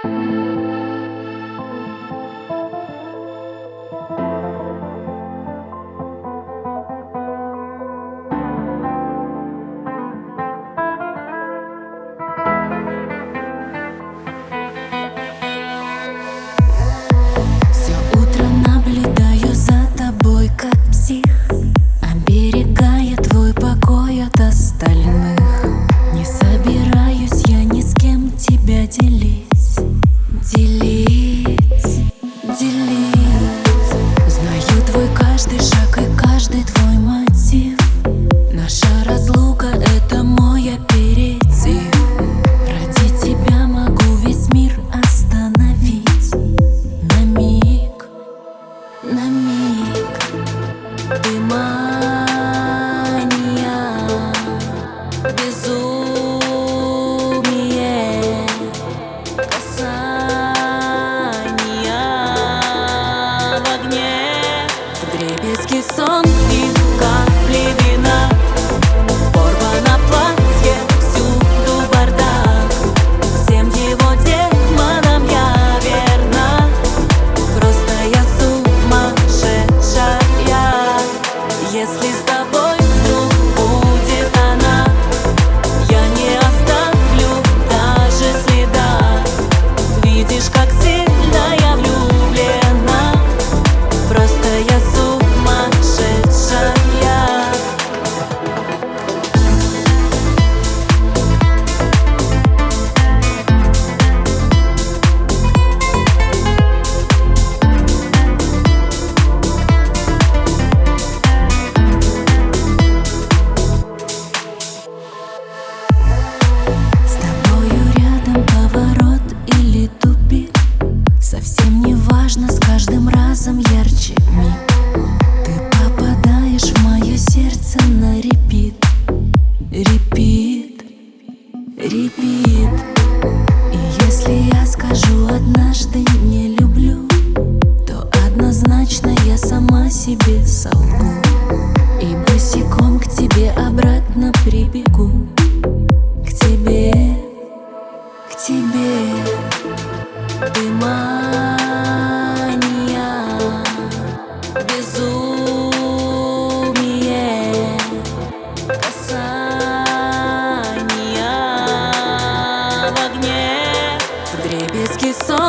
Оберегая твой покой от остальных. Не собираюсь я ни с кем тебя делить. Знаю твой каждый шаг и каждый твой мотив. Наша разлука — это мой аперитив. Ради тебя могу весь мир остановить. На миг, на миг. Ты мания, безумие, касания в огне, вдребезги сон и капли вина. Порвано платье, всюду бардак. Всем его демонам я верна. Просто я сумасшедшая. Если с тобой вдруг будет она, я не оставлю даже следа. Видишь, как сильно я влюблена. Просто я сумасшедшая. Совсем не важно, с каждым разом ярче миг. Ты попадаешь в мое сердце на репит. Репит, репит. И если я скажу однажды не люблю, то однозначно я сама себе солгу. И босиком к тебе обратно прибегу. К тебе, к тебе. Ты мания, безумие, касания в огне, вдребезги сон.